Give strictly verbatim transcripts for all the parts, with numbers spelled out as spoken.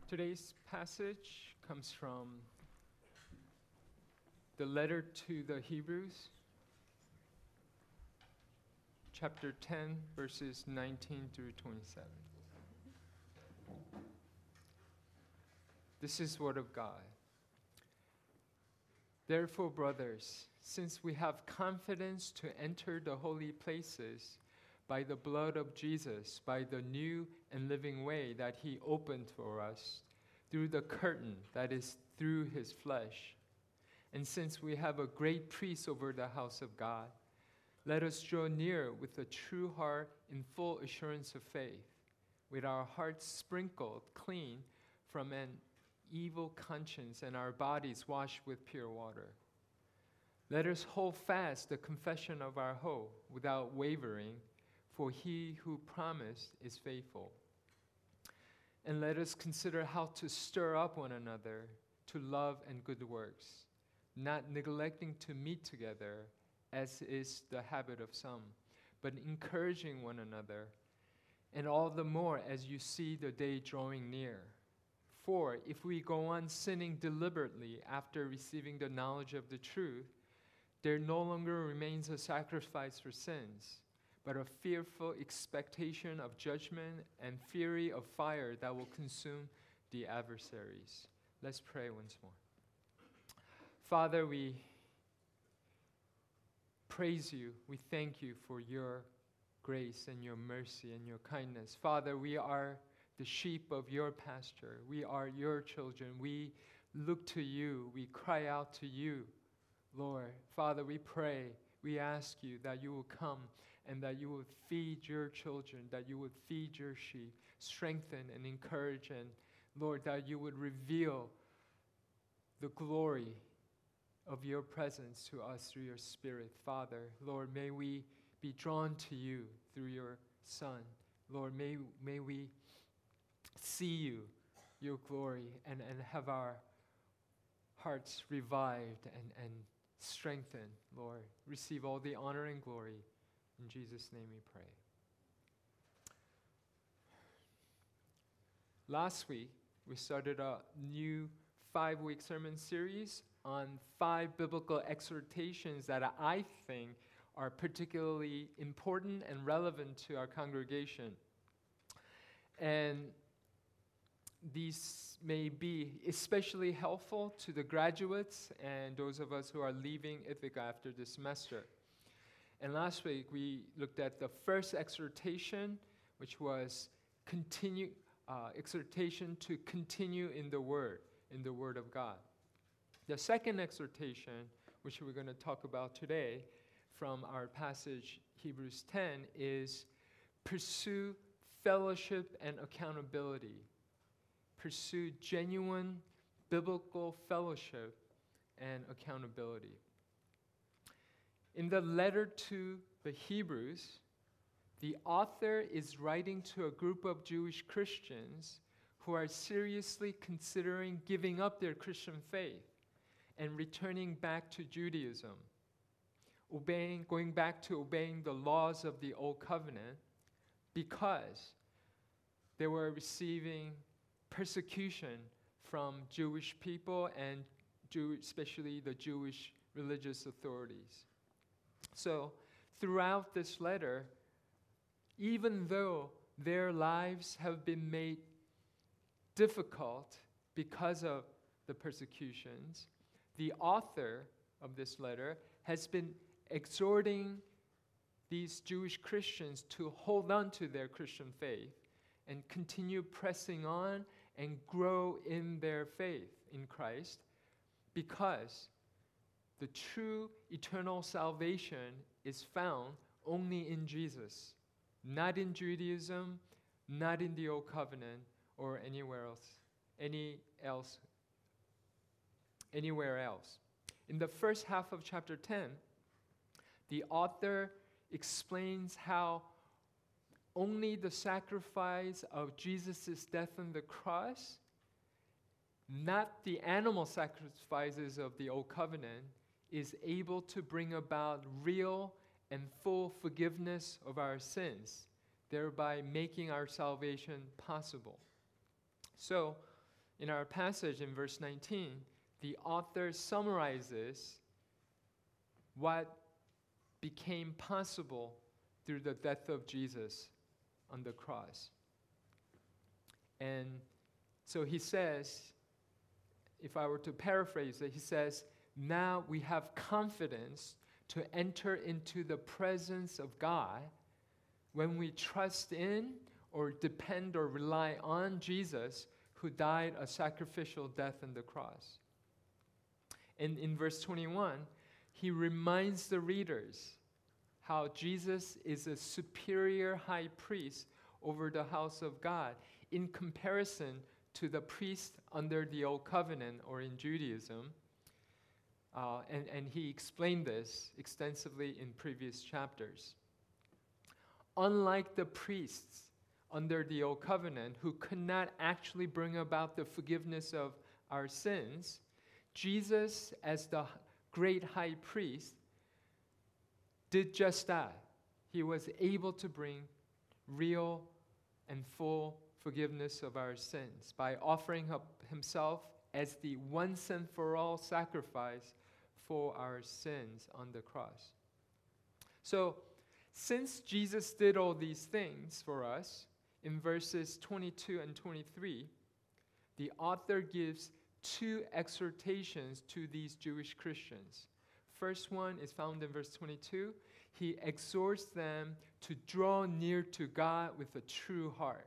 Today's passage comes from the letter to the Hebrews, chapter ten, verses nineteen through twenty-seven. This is word of God. Therefore, brothers, since we have confidence to enter the holy places by the blood of Jesus, by the new and living way that he opened for us, through the curtain that is through his flesh. And since we have a great priest over the house of God, let us draw near with a true heart in full assurance of faith, with our hearts sprinkled clean from an evil conscience and our bodies washed with pure water. Let us hold fast the confession of our hope without wavering, for he who promised is faithful. And let us consider how to stir up one another to love and good works, not neglecting to meet together, as is the habit of some, but encouraging one another, and all the more as you see the day drawing near. For if we go on sinning deliberately after receiving the knowledge of the truth, there no longer remains a sacrifice for sins, but a fearful expectation of judgment and fury of fire that will consume the adversaries. Let's pray once more. Father, we praise you. We thank you for your grace and your mercy and your kindness. Father, we are the sheep of your pasture. We are your children. We look to you. We cry out to you, Lord. Father, we pray, we ask you that you will come and that you would feed your children, that you would feed your sheep, strengthen and encourage, and Lord, that you would reveal the glory of your presence to us through your Spirit. Father, Lord, may we be drawn to you through your Son. Lord, may, may we see you, your glory, and, and have our hearts revived and, and strengthened, Lord. Receive all the honor and glory. In Jesus' name we pray. Last week, we started a new five-week sermon series on five biblical exhortations that I think are particularly important and relevant to our congregation. And these may be especially helpful to the graduates and those of us who are leaving Ithaca after this semester. And last week, we looked at the first exhortation, which was continue, uh, exhortation to continue in the Word, in the Word of God. The second exhortation, which we're going to talk about today from our passage, Hebrews ten, is pursue fellowship and accountability. Pursue genuine biblical fellowship and accountability. In the letter to the Hebrews, the author is writing to a group of Jewish Christians who are seriously considering giving up their Christian faith and returning back to Judaism, obeying, going back to obeying the laws of the Old Covenant, because they were receiving persecution from Jewish people and Jew, especially the Jewish religious authorities. So, throughout this letter, even though their lives have been made difficult because of the persecutions, the author of this letter has been exhorting these Jewish Christians to hold on to their Christian faith and continue pressing on and grow in their faith in Christ, because the true eternal salvation is found only in Jesus, not in Judaism, not in the Old Covenant, or anywhere else, any else, anywhere else. In the first half of chapter ten, the author explains how only the sacrifice of Jesus' death on the cross, not the animal sacrifices of the Old Covenant, is able to bring about real and full forgiveness of our sins, thereby making our salvation possible. So, In our passage in verse nineteen, the author summarizes what became possible through the death of Jesus on the cross. And so he says, if I were to paraphrase it, he says, now we have confidence to enter into the presence of God when we trust in or depend or rely on Jesus, who died a sacrificial death on the cross. And in verse twenty-one, he reminds the readers how Jesus is a superior high priest over the house of God in comparison to the priest under the Old Covenant or in Judaism. Uh, and, and he explained this extensively in previous chapters. Unlike the priests under the Old Covenant, who could not actually bring about the forgiveness of our sins, Jesus, as the great high priest, did just that. He was able to bring real and full forgiveness of our sins by offering up himself as the once and for all sacrifice for our sins on the cross. So, since Jesus did all these things for us, in verses twenty-two and twenty-three, the author gives two exhortations to these Jewish Christians. First one is found in verse twenty-two. He exhorts them to draw near to God with a true heart.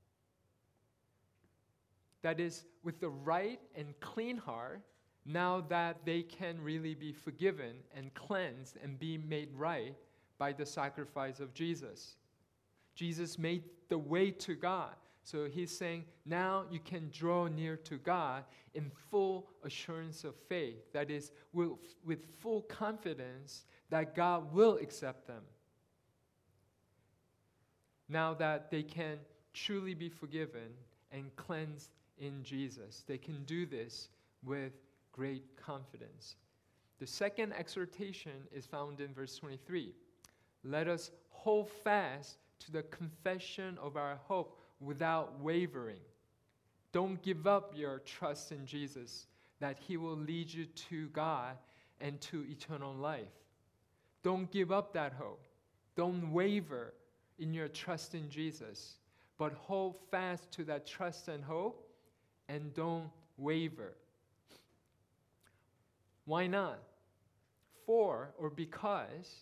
That is, with the right and clean heart, now that they can really be forgiven and cleansed and be made right by the sacrifice of Jesus. Jesus made the way to God. So he's saying, now you can draw near to God in full assurance of faith. That is, with, with full confidence that God will accept them. Now that they can truly be forgiven and cleansed in Jesus. They can do this with great confidence. The second exhortation is found in verse twenty-three. Let us hold fast to the confession of our hope without wavering. Don't give up your trust in Jesus, that he will lead you to God and to eternal life. Don't give up that hope. Don't waver in your trust in Jesus, but hold fast to that trust and hope and don't waver. Why not? For, or because,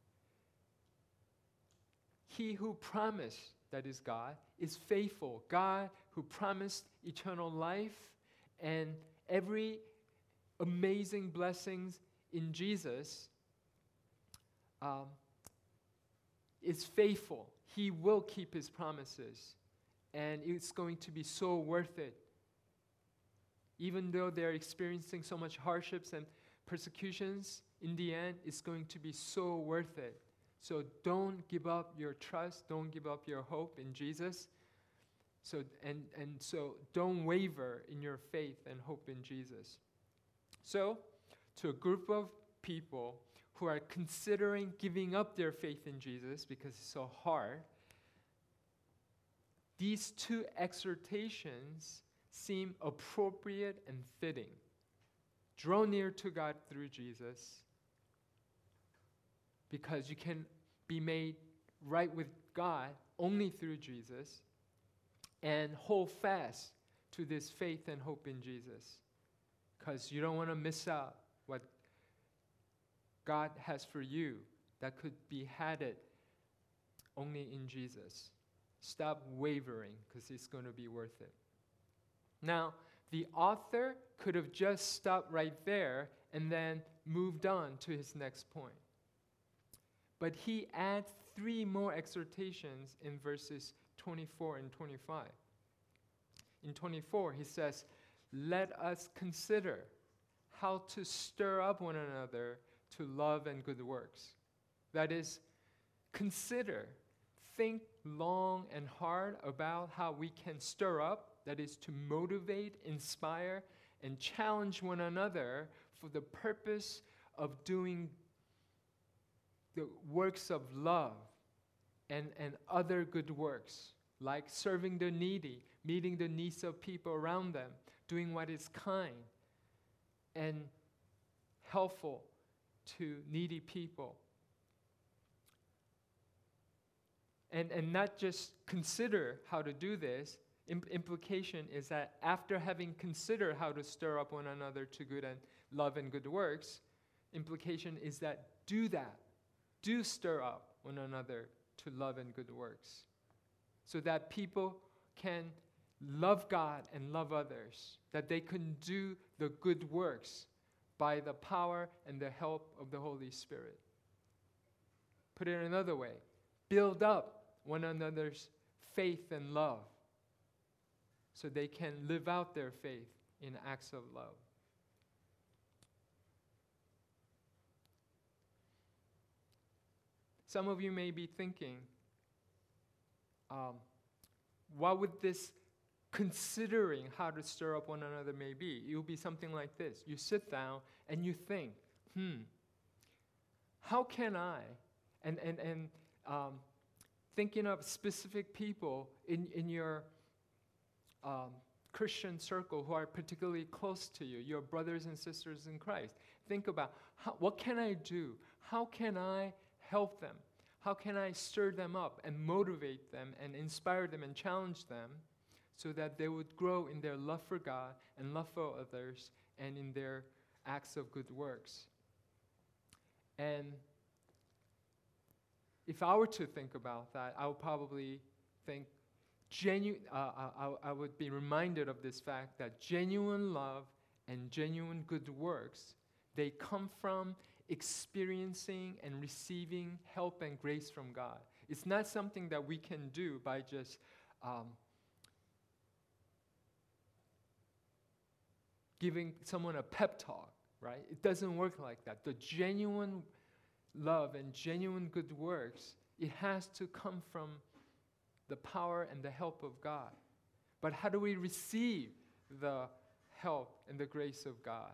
he who promised, that is God, is faithful. God who promised eternal life and every amazing blessings in Jesus um, is faithful. He will keep his promises, and it's going to be so worth it. Even though they're experiencing so much hardships and persecutions, in the end, it's going to be so worth it. So don't give up your trust, don't give up your hope in Jesus. So and, and so don't waver in your faith and hope in Jesus. So, to a group of people who are considering giving up their faith in Jesus because it's so hard, these two exhortations seem appropriate and fitting. Draw near to God through Jesus, because you can be made right with God only through Jesus, and hold fast to this faith and hope in Jesus, because you don't want to miss out what God has for you that could be had it only in Jesus. Stop wavering, because it's going to be worth it. Now, the author could have just stopped right there and then moved on to his next point. But he adds three more exhortations in verses twenty-four and twenty-five. In twenty-four, he says, let us consider how to stir up one another to love and good works. That is, consider, think long and hard about how we can stir up, that is, to motivate, inspire, and challenge one another for the purpose of doing the works of love and, and other good works, like serving the needy, meeting the needs of people around them, doing what is kind and helpful to needy people. And, and not just consider how to do this. Im- implication is that after having considered how to stir up one another to good and love and good works, implication is that do that. Do stir up one another to love and good works, so that people can love God and love others, that they can do the good works by the power and the help of the Holy Spirit. Put it another way, build up one another's faith and love, so they can live out their faith in acts of love. Some of you may be thinking, um, what would this considering how to stir up one another may be? It will be something like this. You sit down and you think, hmm, how can I, and, and, and um, thinking of specific people in, in your um, Christian circle who are particularly close to you, your brothers and sisters in Christ. Think about, how, what can I do? How can I help them? How can I stir them up and motivate them and inspire them and challenge them so that they would grow in their love for God and love for others and in their acts of good works? And if I were to think about that, I would probably think genu- uh, I, I would be reminded of this fact that genuine love and genuine good works, they come from experiencing and receiving help and grace from God. It's not something that we can do by just um, giving someone a pep talk, right? It doesn't work like that. The genuine love and genuine good works, it has to come from the power and the help of God. But how do we receive the help and the grace of God?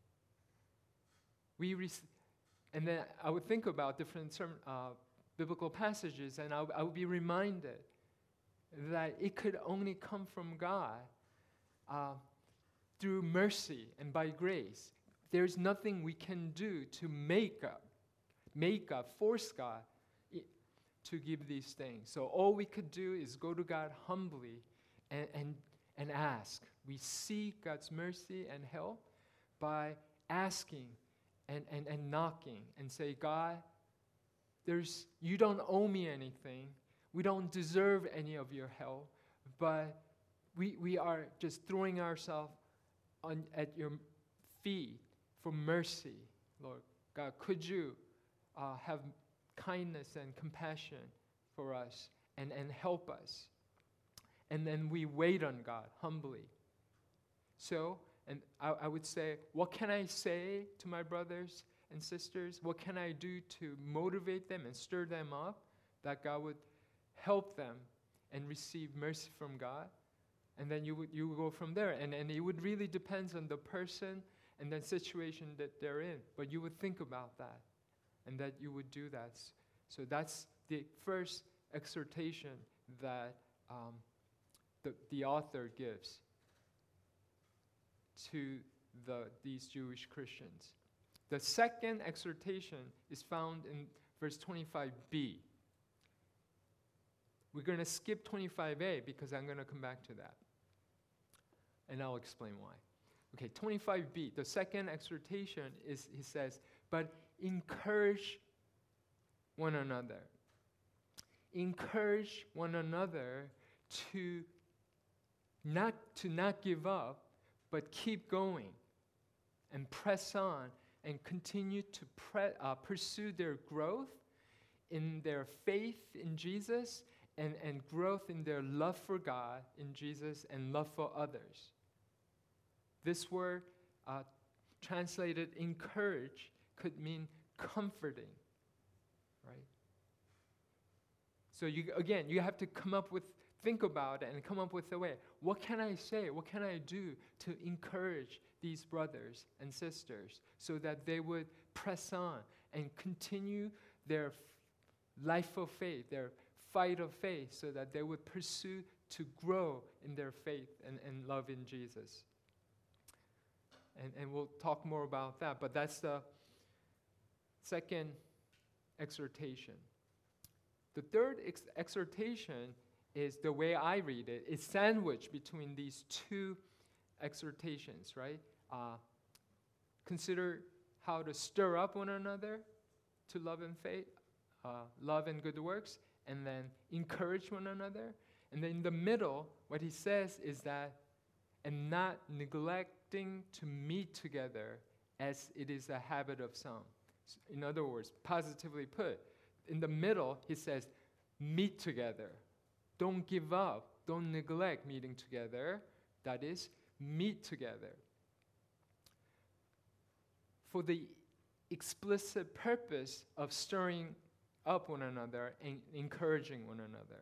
We rec- and then I would think about different sermon, uh, biblical passages, and I, w- I would be reminded that it could only come from God uh, through mercy and by grace. There's nothing we can do to make up, make God, force God I- to give these things. So all we could do is go to God humbly and, and, and ask. We seek God's mercy and help by asking and, and, and knocking and say, God, there's you don't owe me anything. We don't deserve any of your help, but we, we are just throwing ourselves on at your feet for mercy, Lord God. Could you uh, have kindness and compassion for us and, and help us? And then we wait on God humbly. So, and I, I would say, what can I say to my brothers and sisters? What can I do to motivate them and stir them up that God would help them and receive mercy from God? And then you would you would go from there. And, and it would really depend on the person and the situation that they're in. But you would think about that and that you would do that. So that's the first exhortation that um, the, the author gives to the, these Jewish Christians. The second exhortation is found in verse twenty-five b. We're going to skip twenty-five a because I'm going to come back to that. And I'll explain why. Okay, twenty-five b, the second exhortation is, he says, but encourage one another. Encourage one another to not, to not give up, but keep going and press on and continue to pre- uh, pursue their growth in their faith in Jesus and, and growth in their love for God in Jesus and love for others. This word uh, translated encourage could mean comforting, right? So you, again, you have to come up with, think about it and come up with a way. What can I say? What can I do to encourage these brothers and sisters so that they would press on and continue their f- life of faith, their fight of faith, so that they would pursue to grow in their faith and, and love in Jesus. And, and we'll talk more about that, but that's the second exhortation. The third ex- exhortation is the way I read it. It's sandwiched between these two exhortations, right? Uh, consider how to stir up one another to love and faith, uh, love and good works, and then encourage one another. And then in the middle, what he says is that, and not neglecting to meet together as it is a habit of some. In other words, positively put, in the middle, he says, meet together. Don't give up. Don't neglect meeting together. That is, meet together. For the explicit purpose of stirring up one another and encouraging one another.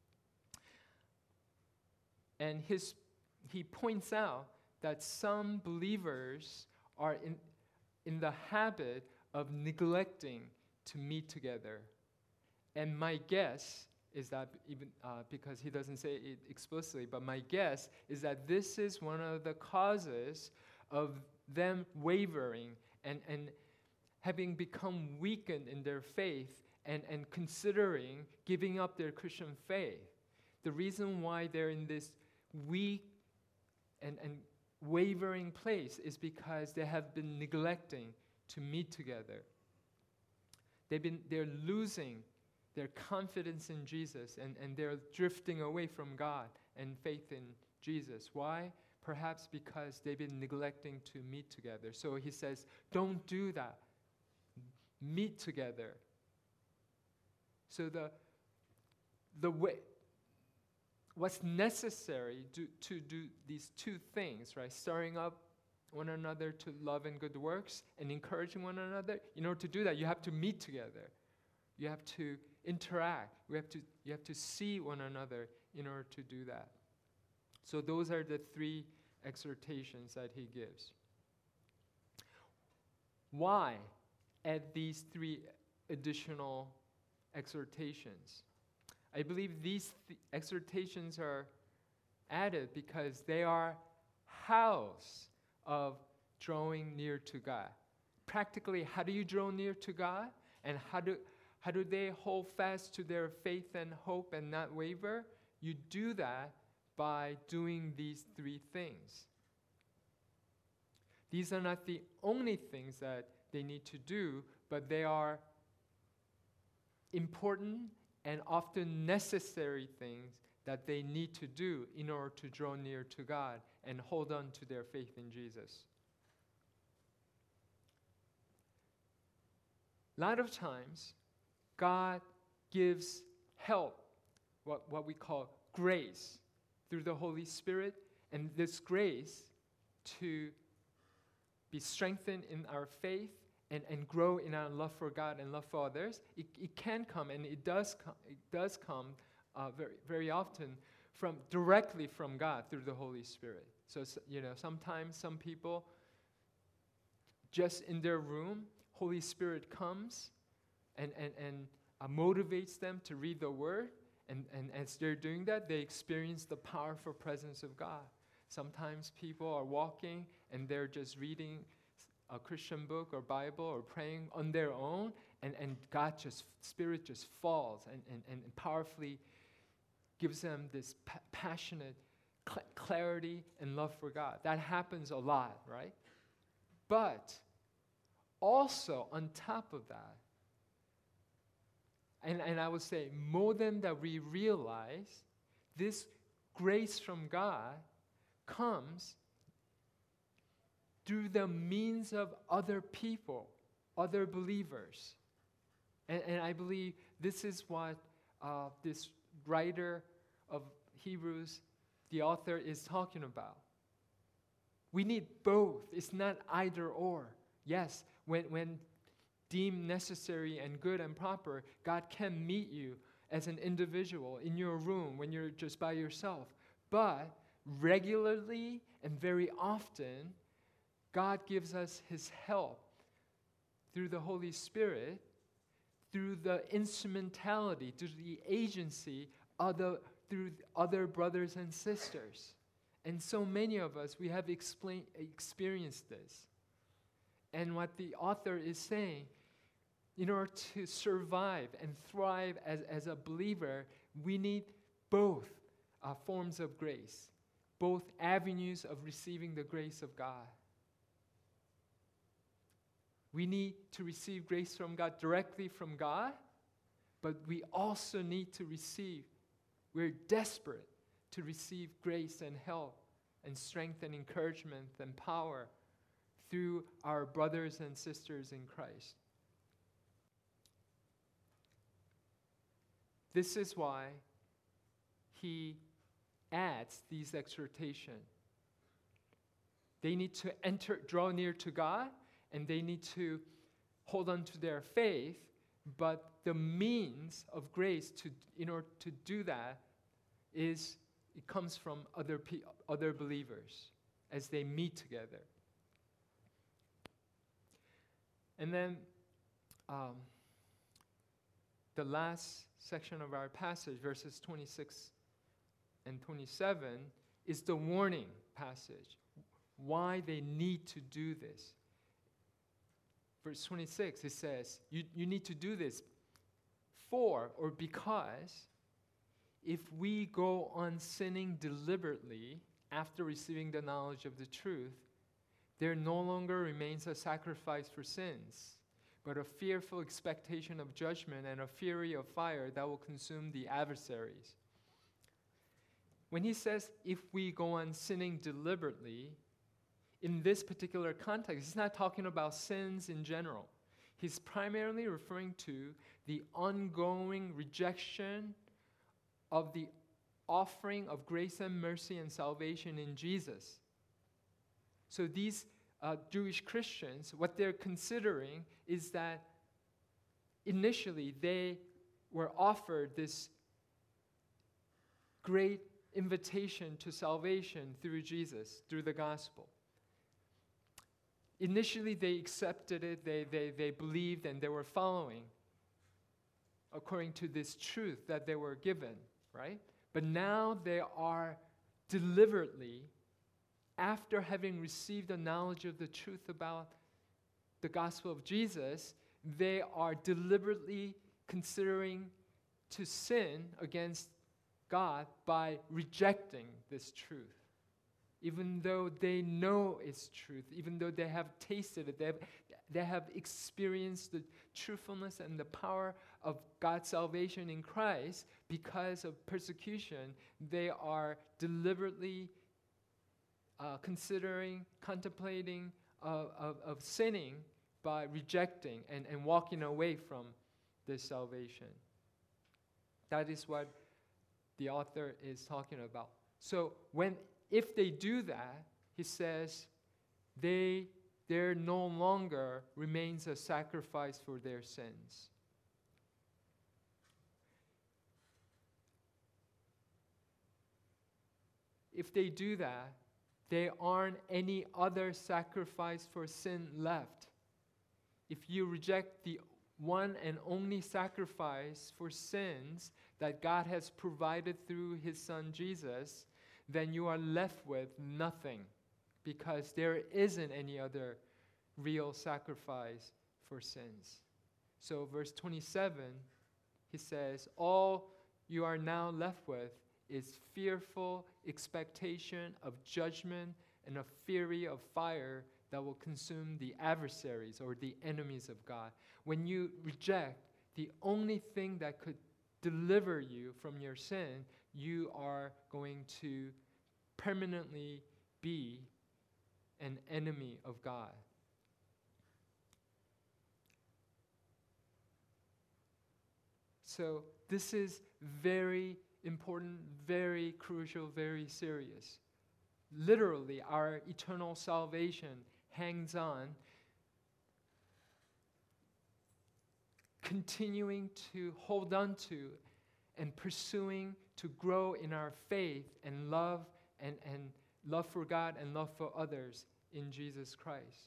And his, he points out that some believers are in, in the habit of neglecting to meet together. And my guess is that, even uh, because he doesn't say it explicitly, but my guess is that this is one of the causes of them wavering and, and having become weakened in their faith and, and considering giving up their Christian faith. The reason why they're in this weak and, and wavering place is because they have been neglecting to meet together. They've been, they're losing their confidence in Jesus, and, and they're drifting away from God and faith in Jesus. Why? Perhaps because they've been neglecting to meet together. So he says, don't do that. Meet together. So the, the way, what's necessary to, to do these two things, right? Stirring up one another to love and good works and encouraging one another. In order to do that, you have to meet together. You have to interact. We have to, you have to see one another in order to do that. So those are the three exhortations that he gives. Why add these three additional exhortations? I believe these th- exhortations are added because they are house of drawing near to God. Practically, how do you draw near to God? And how do how do they hold fast to their faith and hope and not waver? You do that by doing these three things. These are not the only things that they need to do, but they are important and often necessary things that they need to do in order to draw near to God and hold on to their faith in Jesus. A lot of times, God gives help, what, what we call grace, through the Holy Spirit, and this grace to be strengthened in our faith and, and grow in our love for God and love for others. It, it can come, and it does come, it does come uh, very, very often from directly from God through the Holy Spirit. So, so, you know, sometimes some people, just in their room, Holy Spirit comes and, and, and uh, motivates them to read the Word. And, and as they're doing that, they experience the powerful presence of God. Sometimes people are walking and they're just reading a Christian book or Bible or praying on their own, and, and God just, Spirit just falls and, and, and powerfully gives them this pa- passionate cl- clarity and love for God. That happens a lot, right? But also on top of that, and, and I would say more than that we realize, this grace from God comes through the means of other people, other believers. And, and I believe this is what uh, this writer of Hebrews, the author, is talking about. We need both. It's not either or. Yes, when, when deemed necessary and good and proper, God can meet you as an individual in your room when you're just by yourself. But regularly and very often, God gives us His help through the Holy Spirit, through the instrumentality, through the agency of the through other brothers and sisters. And so many of us, we have explain, experienced this. And what the author is saying, in order to survive and thrive as, as a believer, we need both uh, forms of grace, both avenues of receiving the grace of God. We need to receive grace from God directly from God, but we also need to receive, we're desperate to receive grace and help and strength and encouragement and power through our brothers and sisters in Christ. This is why he adds these exhortations. They need to enter, draw near to God, and they need to hold on to their faith, but the means of grace to, in order to do that is, it comes from other, pe- other believers as they meet together. And then um, the last section of our passage, verses twenty-six and twenty-seven, is the warning passage, why they need to do this. Verse twenty-six, it says, you, you need to do this for or because if we go on sinning deliberately after receiving the knowledge of the truth, there no longer remains a sacrifice for sins, but a fearful expectation of judgment and a fury of fire that will consume the adversaries. When he says, if we go on sinning deliberately, in this particular context, he's not talking about sins in general. He's primarily referring to the ongoing rejection of the offering of grace and mercy and salvation in Jesus. So these uh, Jewish Christians, what they're considering is that initially they were offered this great invitation to salvation through Jesus, through the gospel. Initially they accepted it, they, they, they believed, and they were following according to this truth that they were given, right? But now they are deliberately, after having received the knowledge of the truth about the gospel of Jesus, they are deliberately considering to sin against God by rejecting this truth. Even though they know it's truth, even though they have tasted it, they have, they have experienced the truthfulness and the power of God's salvation in Christ, because of persecution, they are deliberately uh, considering, contemplating uh, of, of sinning by rejecting and, and walking away from this salvation. That is what the author is talking about. So when if they do that, he says, they there no longer remains a sacrifice for their sins. If they do that, there aren't any other sacrifice for sin left. If you reject the one and only sacrifice for sins that God has provided through his son Jesus, then you are left with nothing, because there isn't any other real sacrifice for sins. So verse twenty-seven, he says, all you are now left with is fearful expectation of judgment and a fury of fire that will consume the adversaries or the enemies of God. When you reject the only thing that could deliver you from your sin, you are going to permanently be an enemy of God. So this is very important, very crucial, very serious. Literally, our eternal salvation hangs on continuing to hold on to and pursuing to grow in our faith and love and, and love for God and love for others in Jesus Christ.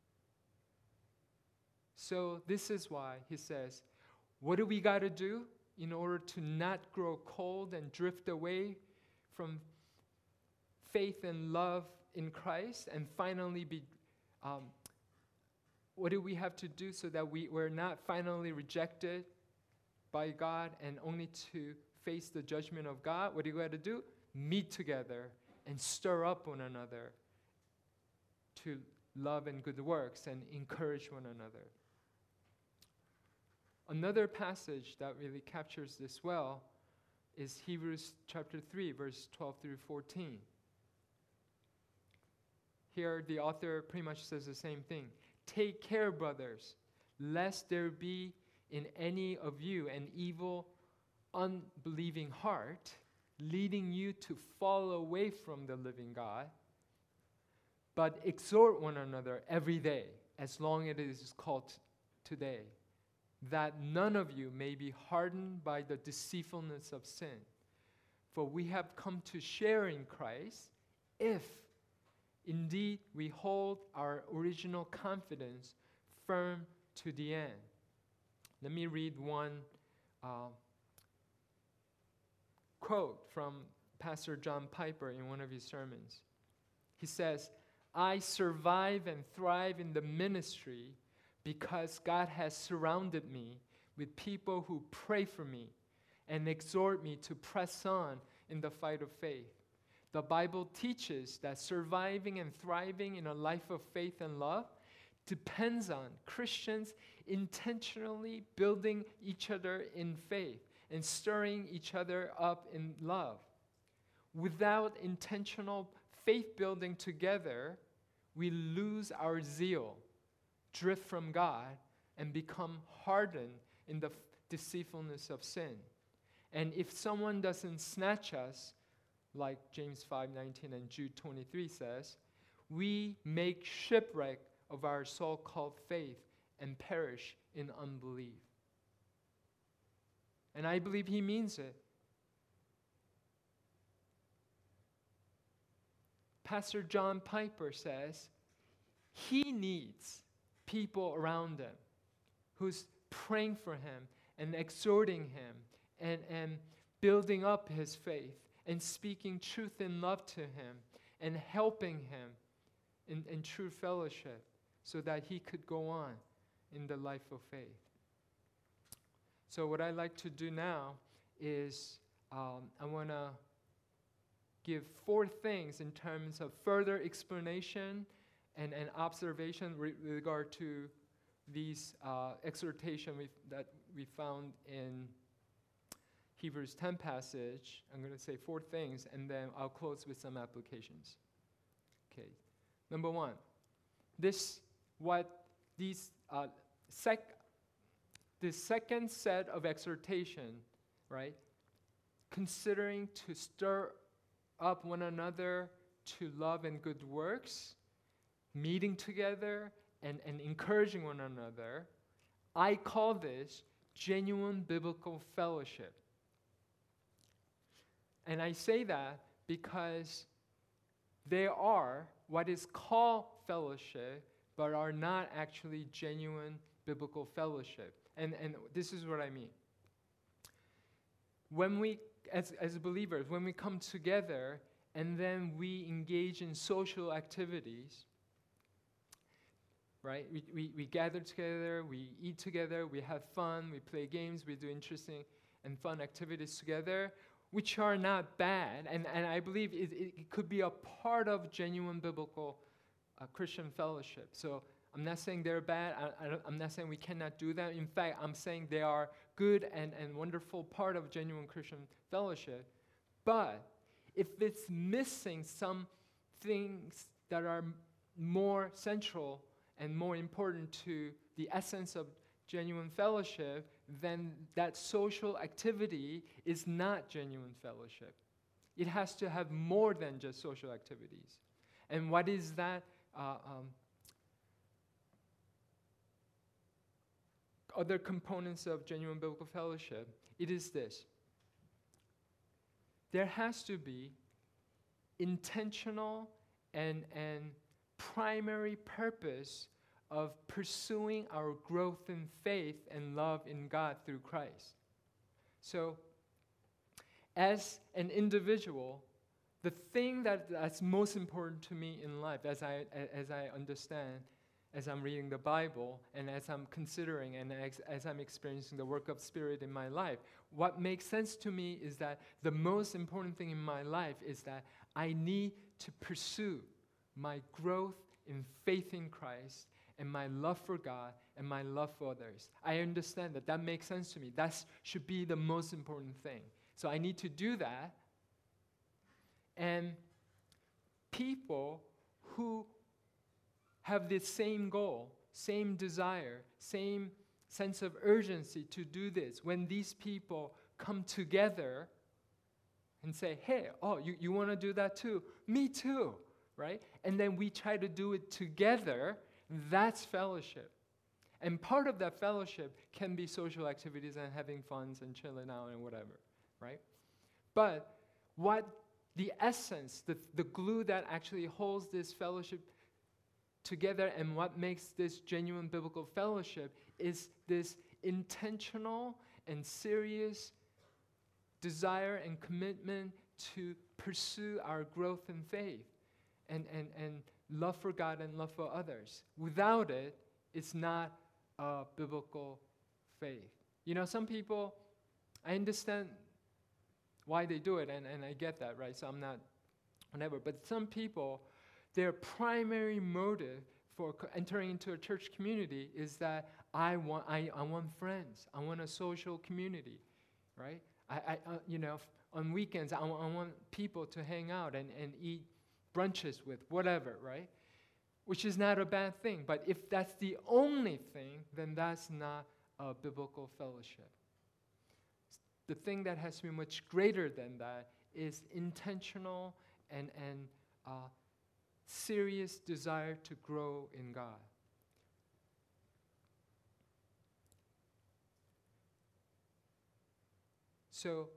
So this is why he says, what do we got to do in order to not grow cold and drift away from faith and love in Christ, and finally be, um, what do we have to do so that we, we're not finally rejected by God and only to face the judgment of God? What do you got to do? Meet together and stir up one another to love and good works and encourage one another. Another passage that really captures this well is Hebrews chapter three, verse twelve through fourteen. Here, the author pretty much says the same thing. Take care, brothers, lest there be in any of you an evil, unbelieving heart, leading you to fall away from the living God. But exhort one another every day, as long as it is called today, that none of you may be hardened by the deceitfulness of sin. For we have come to share in Christ, if indeed we hold our original confidence firm to the end. Let me read one uh, quote from Pastor John Piper in one of his sermons. He says, I survive and thrive in the ministry because God has surrounded me with people who pray for me and exhort me to press on in the fight of faith. The Bible teaches that surviving and thriving in a life of faith and love depends on Christians intentionally building each other in faith and stirring each other up in love. Without intentional faith building together, we lose our zeal, drift from God, and become hardened in the f- deceitfulness of sin. And if someone doesn't snatch us, like James five nineteen and Jude twenty-three says, we make shipwreck of our so-called faith and perish in unbelief. And I believe he means it. Pastor John Piper says he needs people around him who's praying for him and exhorting him and, and building up his faith and speaking truth in love to him and helping him in, in true fellowship so that he could go on in the life of faith. So what I'd like to do now is um, I want to give four things in terms of further explanation and, and observation with regard to these uh, exhortation we, that we found in Hebrews ten passage. I'm going to say four things, and then I'll close with some applications. Okay. Number one, this what these uh, sec the second set of exhortation, right? Considering to stir up one another to love and good works, meeting together and, and encouraging one another. I call this genuine biblical fellowship. And I say that because they are what is called fellowship, but are not actually genuine biblical fellowship. And, and this is what I mean. When we, as, as believers, when we come together and then we engage in social activities, right? We, we, we gather together, we eat together, we have fun, we play games, we do interesting and fun activities together, which are not bad. And, and I believe it, it, it could be a part of genuine biblical uh, Christian fellowship. So I'm not saying they're bad. I, I I'm not saying we cannot do that. In fact, I'm saying they are good and, and wonderful part of genuine Christian fellowship. But if it's missing some things that are m- more central and more important to the essence of genuine fellowship, then that social activity is not genuine fellowship. It has to have more than just social activities. And what is that? Uh, um, other components of genuine biblical fellowship, it is this. There has to be intentional and, and primary purpose of pursuing our growth in faith and love in God through Christ. So, as an individual, the thing that, that's most important to me in life, as I, as I understand, as I'm reading the Bible, and as I'm considering, and as, as I'm experiencing the work of Spirit in my life, what makes sense to me is that the most important thing in my life is that I need to pursue my growth in faith in Christ and my love for God and my love for others. I understand that that makes sense to me. That should be the most important thing. So I need to do that. And people who have the same goal, same desire, same sense of urgency to do this, when these people come together and say, hey, oh, you, you want to do that too? Me too, right? And then we try to do it together, that's fellowship. And part of that fellowship can be social activities and having fun and chilling out and whatever, right? But what the essence, the, the glue that actually holds this fellowship together and what makes this genuine biblical fellowship is this intentional and serious desire and commitment to pursue our growth in faith and, and, and love for God and love for others. Without it, it's not a biblical faith. You know, some people, I understand why they do it, and, and I get that, right? So I'm not, whatever. But some people, their primary motive for co- entering into a church community is that I want, I, I want friends. I want a social community, right? I, I uh, you know, f- on weekends, I, w- I want people to hang out and, and eat brunches with, whatever, right? Which is not a bad thing. But if that's the only thing, then that's not a biblical fellowship. The thing that has to be much greater than that is intentional and, and uh, serious desire to grow in God. So,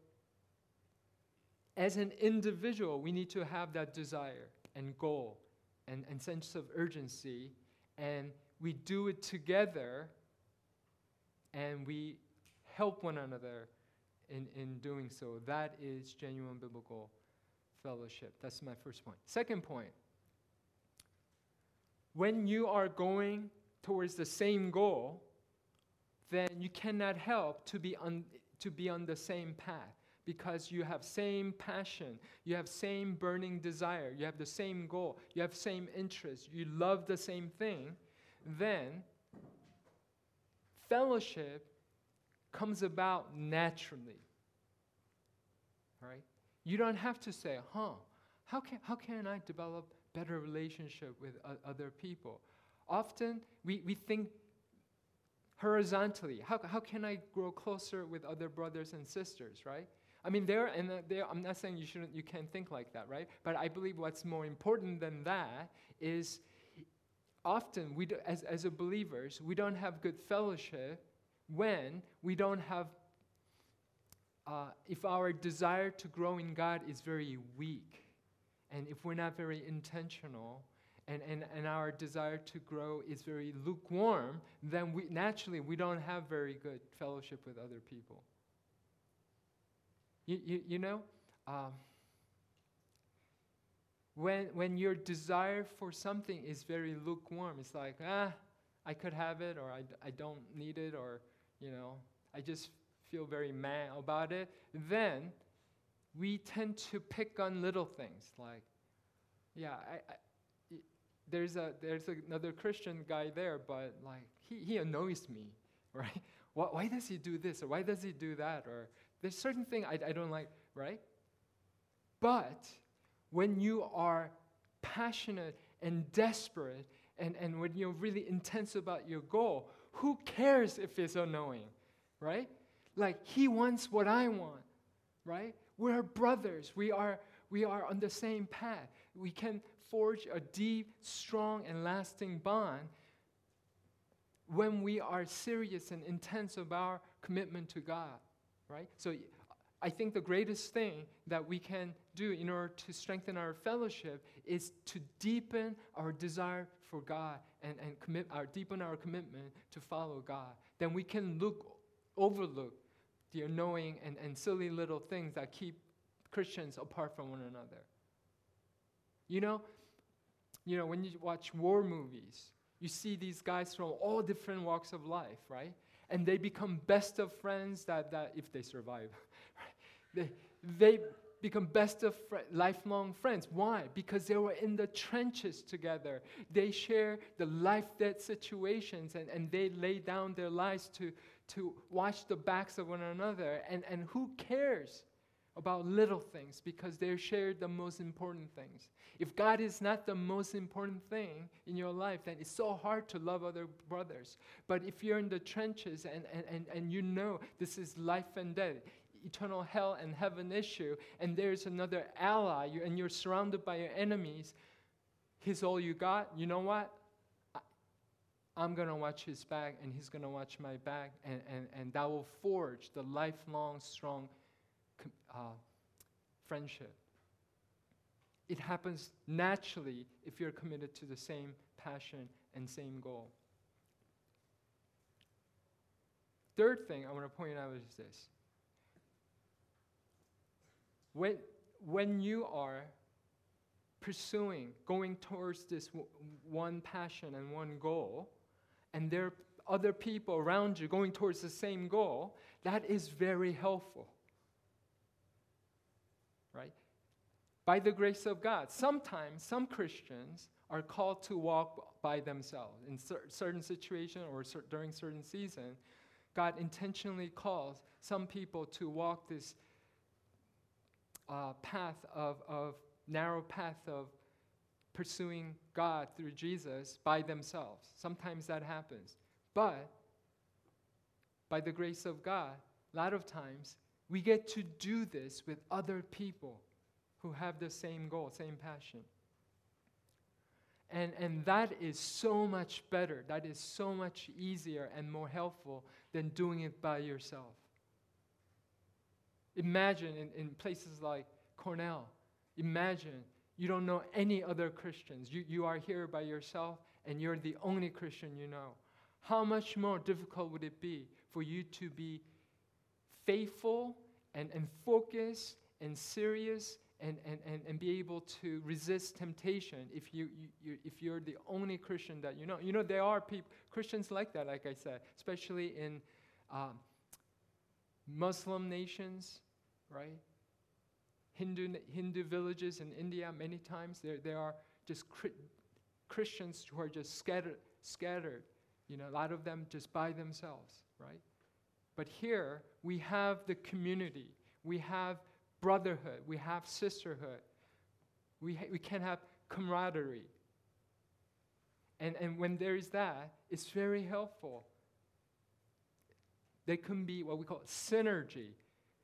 as an individual, we need to have that desire and goal and, and sense of urgency, and we do it together, and we help one another in, in doing so. That is genuine biblical fellowship. That's my first point. Second point, when you are going towards the same goal, then you cannot help to be on, to be on the same path, because you have same passion, you have same burning desire, you have the same goal, you have same interest, you love the same thing. Then fellowship comes about naturally, right? You don't have to say, huh, how can, how can I develop better relationship with uh, other people? Often we, we think horizontally. How, how can I grow closer with other brothers and sisters, right? I mean, there and uh, there, I'm not saying you shouldn't, you can't think like that, right? But I believe what's more important than that is often we do, as, as a believers, we don't have good fellowship when we don't have, uh, if our desire to grow in God is very weak, and if we're not very intentional, and, and, and our desire to grow is very lukewarm, then we naturally we don't have very good fellowship with other people. You, you, you know, um, when, when your desire for something is very lukewarm, it's like, ah, I could have it, or I, I don't need it, or, you know, I just feel very mad about it, then we tend to pick on little things, like, yeah, I, I, y- there's a there's another Christian guy there, but like he, he annoys me, right? Why, why does he do this, or why does he do that, or there's certain thing I, I don't like, right? But when you are passionate and desperate, and, and when you're really intense about your goal, who cares if it's annoying, right? Like, he wants what I want, right? We're brothers. We are, we are on the same path. We can forge a deep, strong, and lasting bond when we are serious and intense about our commitment to God, right? So I think the greatest thing that we can do in order to strengthen our fellowship is to deepen our desire for God and, and commit our deepen our commitment to follow God. Then we can look overlook the annoying and, and silly little things that keep Christians apart from one another. You know, you know, when you watch war movies, you see these guys from all different walks of life, right? And they become best of friends that, that if they survive, right? They, they become best of fr- lifelong friends. Why? Because they were in the trenches together. They share the life-death situations, and, and they lay down their lives to, to watch the backs of one another. And, and who cares about little things, because they shared the most important things. If God is not the most important thing in your life, then it's so hard to love other brothers. But if you're in the trenches and, and, and, and you know this is life and death, eternal hell and heaven issue, and there's another ally, you, and you're surrounded by your enemies, he's all you got, you know what? I, I'm going to watch his back, and he's going to watch my back, and, and, and that will forge the lifelong, strong Uh, friendship. It happens naturally if you're committed to the same passion and same goal. Third thing I want to point out is this. When, when you are pursuing, going towards this w- one passion and one goal, and there are other people around you going towards the same goal, that is very helpful. Right? By the grace of God. Sometimes some Christians are called to walk by themselves. In cer- certain situations or cer- during certain season, God intentionally calls some people to walk this uh, path of, of, narrow path of pursuing God through Jesus by themselves. Sometimes that happens. But by the grace of God, a lot of times, we get to do this with other people who have the same goal, same passion. And, and that is so much better. That is so much easier and more helpful than doing it by yourself. Imagine in, in places like Cornell, imagine you don't know any other Christians. You, you are here by yourself, and you're the only Christian you know. How much more difficult would it be for you to be faithful and, and focused and serious and, and, and, and be able to resist temptation if, you, you, you, if you're the only Christian that you know. You know, there are peop- Christians like that, like I said, especially in um, Muslim nations, right? Hindu, Hindu villages in India, many times, there, there are just cri- Christians who are just scattered, scattered, you know, a lot of them just by themselves, right? But here, we have the community. We have brotherhood. We have sisterhood. We, ha- we can have camaraderie. And, and when there is that, it's very helpful. There can be what we call synergy.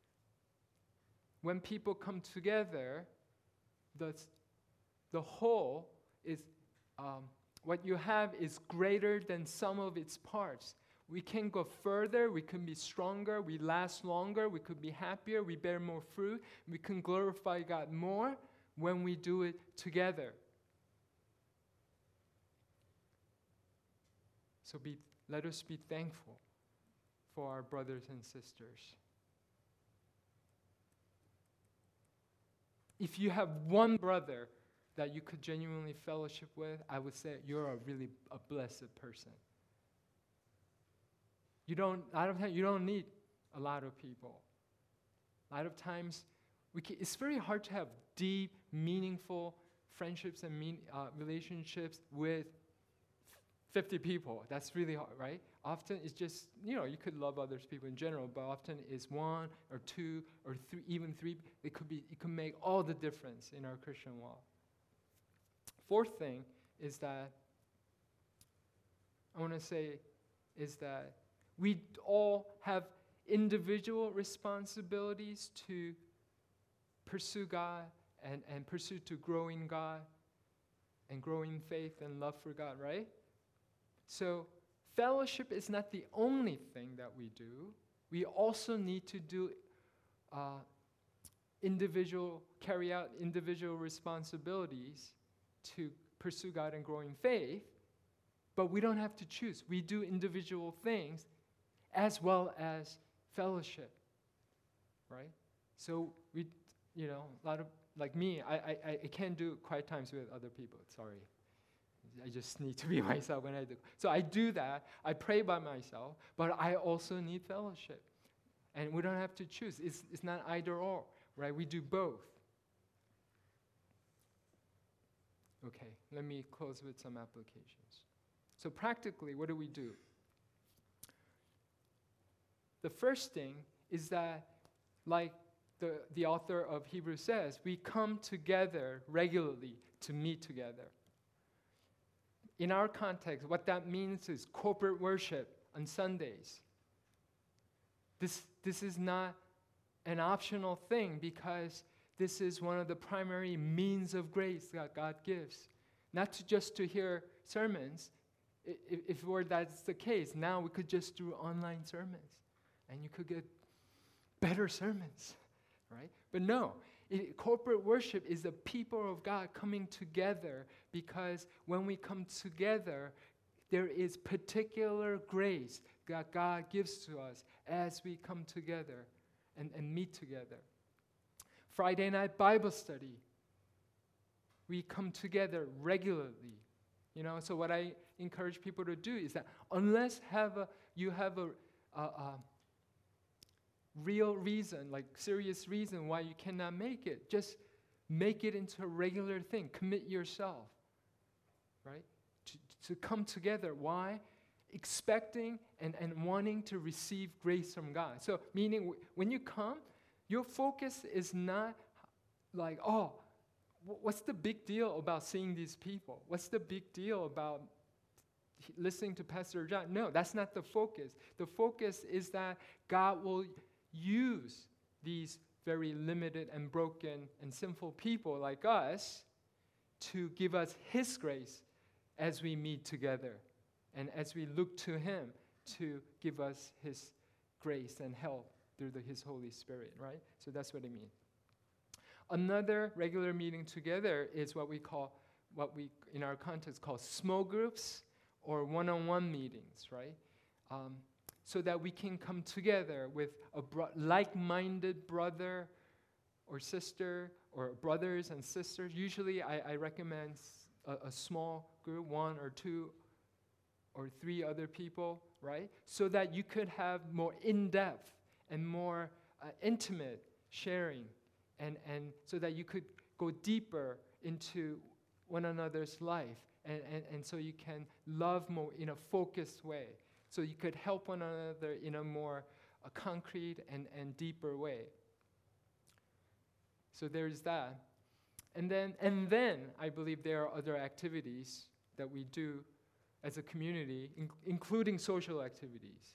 When people come together, the, the whole is, um, what you have is greater than some of its parts. We can go further, we can be stronger, we last longer, we could be happier, we bear more fruit, we can glorify God more when we do it together. So be, let us be thankful for our brothers and sisters. If you have one brother that you could genuinely fellowship with, I would say you're a really a blessed person. You don't, a lot of times, you don't need a lot of people. A lot of times, we can, it's very hard to have deep, meaningful friendships and mean, uh, relationships with fifty people. That's really hard, right? Often it's just, you know, you could love other people in general, but often it's one or two or three, even three. It could be, it can make all the difference in our Christian walk. Fourth thing is that I want to say is that we all have individual responsibilities to pursue God and, and pursue to grow in God and grow in faith and love for God, right? So fellowship is not the only thing that we do. We also need to do uh, individual, carry out individual responsibilities to pursue God and grow in faith, but we don't have to choose. We do individual things as well as fellowship. right? So we, you know, a lot of, like me, I, I, I can't do quiet times with other people, sorry. I just need to be myself when I do. So I do that, I pray by myself, but I also need fellowship. And we don't have to choose, it's, it's not either or, right? We do both. Okay, let me close with some applications. So practically, what do we do? The first thing is that, like the, the author of Hebrews says, we come together regularly to meet together. In our context, what that means is corporate worship on Sundays. This, this is not an optional thing because this is one of the primary means of grace that God gives. Not to just to hear sermons. If, if were that's the case, now we could just do online sermons. And you could get better sermons, right? But no, it, corporate worship is the people of God coming together because when we come together, there is particular grace that God gives to us as we come together and, and meet together. Friday night Bible study. We come together regularly. You know, so what I encourage people to do is that unless have a, you have a, a, a real reason, like serious reason why you cannot make it, just make it into a regular thing. Commit yourself, right? To, to come together. Why? Expecting and, and wanting to receive grace from God. So meaning w- when you come, your focus is not like, oh, w- what's the big deal about seeing these people? What's the big deal about h- listening to Pastor John? No, that's not the focus. The focus is that God will use these very limited and broken and sinful people like us to give us His grace as we meet together and as we look to Him to give us His grace and help through the, His Holy Spirit, right? So that's what I mean. Another regular meeting together is what we call, what we in our context call small groups or one-on-one meetings, right? Um, so that we can come together with a bro- like-minded brother or sister or brothers and sisters. Usually I, I recommend s- a, a small group, one or two or three other people, right? So that you could have more in-depth and more uh, intimate sharing, and, and so that you could go deeper into one another's life, and, and, and so you can love more in a focused way. So you could help one another in a more uh, concrete and, and deeper way. So there's that. And then, and then I believe there are other activities that we do as a community, in, including social activities.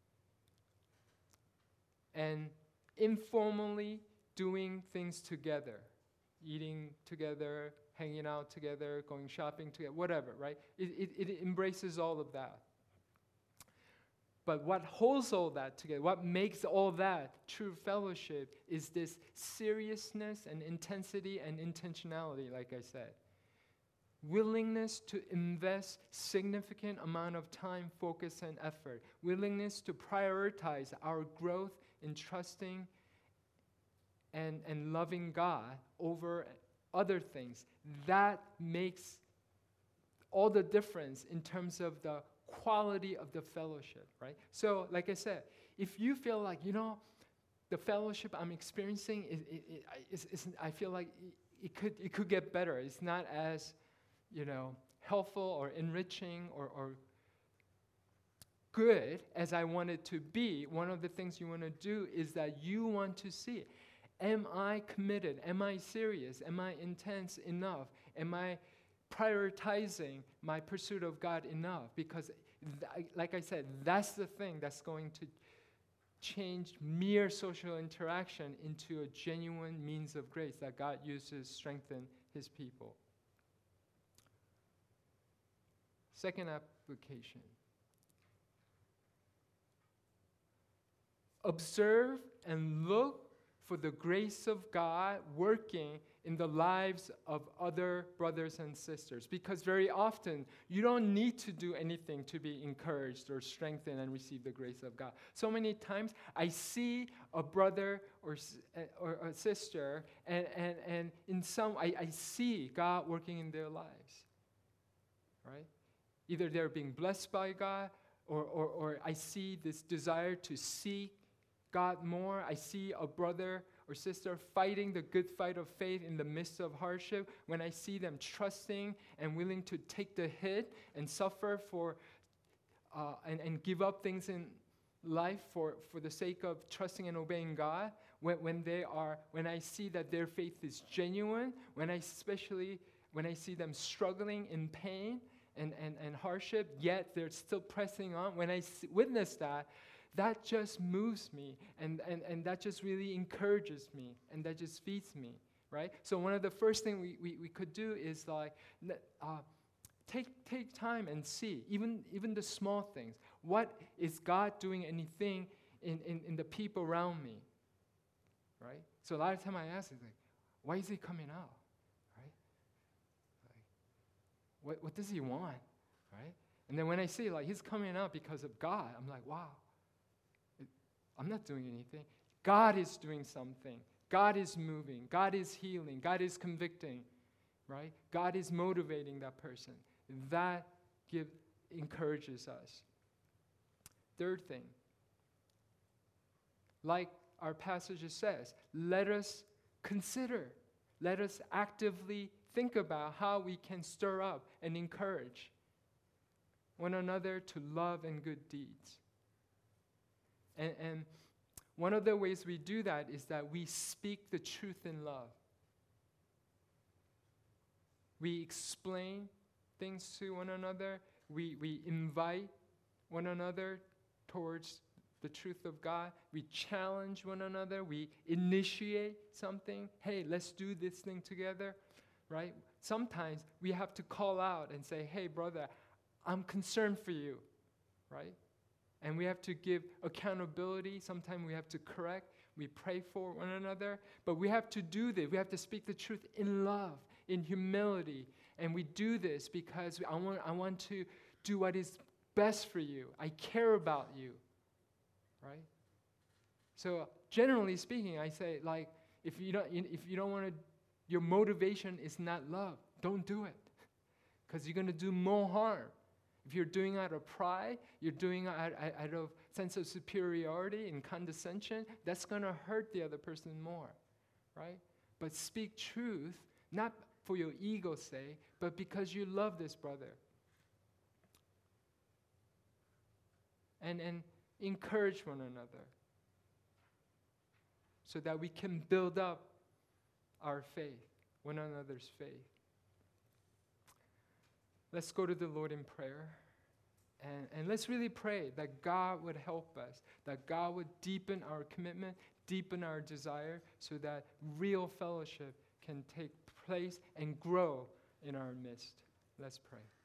And informally doing things together, eating together, hanging out together, going shopping together, whatever, right? It, it, it embraces all of that. But what holds all that together, what makes all that true fellowship is this seriousness and intensity and intentionality, like I said. Willingness to invest significant amount of time, focus, and effort. Willingness to prioritize our growth in trusting and, and loving God over other things. That makes all the difference in terms of the quality of the fellowship, right? So, like I said, if you feel like, you know, the fellowship I'm experiencing, is, it, it, is, is, I feel like it, it could it could get better. It's not as, you know, helpful or enriching or, or good as I want it to be. One of the things you want to do is that you want to see it. Am I committed? Am I serious? Am I intense enough? Am I prioritizing my pursuit of God enough? Because, th- like I said, that's the thing that's going to change mere social interaction into a genuine means of grace that God uses to strengthen His people. Second application. Observe and look for the grace of God working in the lives of other brothers and sisters. Because very often, you don't need to do anything to be encouraged or strengthened and receive the grace of God. So many times, I see a brother or, or a sister, and, and, and in some, I, I see God working in their lives, right? Either they're being blessed by God, or, or, or I see this desire to seek God more. I see a brother or sister fighting the good fight of faith in the midst of hardship. When I see them trusting and willing to take the hit and suffer for uh, and, and give up things in life for, for the sake of trusting and obeying God, when, when they are, when I see that their faith is genuine, when I especially when I see them struggling in pain and, and, and hardship, yet they're still pressing on, when I see, witness that, that just moves me, and, and, and that just really encourages me, and that just feeds me, right? So one of the first things we, we, we could do is like, uh, take take time and see, even, even the small things. What is God doing anything in, in, in the people around me, right? So a lot of time I ask, like, why is he coming out, right? Like, what, what does he want, right? And then when I see, like, he's coming out because of God, I'm like, wow. I'm not doing anything. God is doing something. God is moving. God is healing. God is convicting, right? God is motivating that person. That give, encourages us. Third thing, like our passage says, let us consider, let us actively think about how we can stir up and encourage one another to love and good deeds. And, and one of the ways we do that is that we speak the truth in love. We explain things to one another. We, we invite one another towards the truth of God. We challenge one another. We initiate something. Hey, let's do this thing together, right? Sometimes we have to call out and say, hey, brother, I'm concerned for you, right? And we have to give accountability. Sometimes we have to correct. We pray for one another. But we have to do this. We have to speak the truth in love, in humility. And we do this because I want, I want to do what is best for you. I care about you, right? So generally speaking, I say, like, if you don't, if you don't want to, your motivation is not love, don't do it. Because you're going to do more harm. If you're doing out of pride, you're doing out, out of sense of superiority and condescension, that's going to hurt the other person more, right? But speak truth, not for your ego's sake, but because you love this brother. And, and encourage one another so that we can build up our faith, one another's faith. Let's go to the Lord in prayer, and, and let's really pray that God would help us, that God would deepen our commitment, deepen our desire, so that real fellowship can take place and grow in our midst. Let's pray.